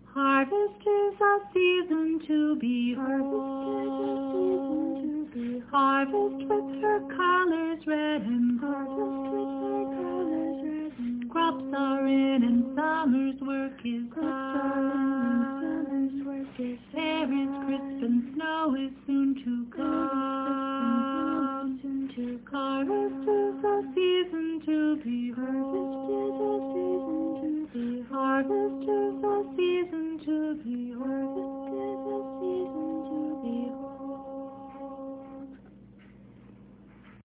Harvest is a season to behold. Harvest with her colors red and gold. Crops are in and summer's work is done. Air is crisp and snow is soon to come. Harvest is a season to behold.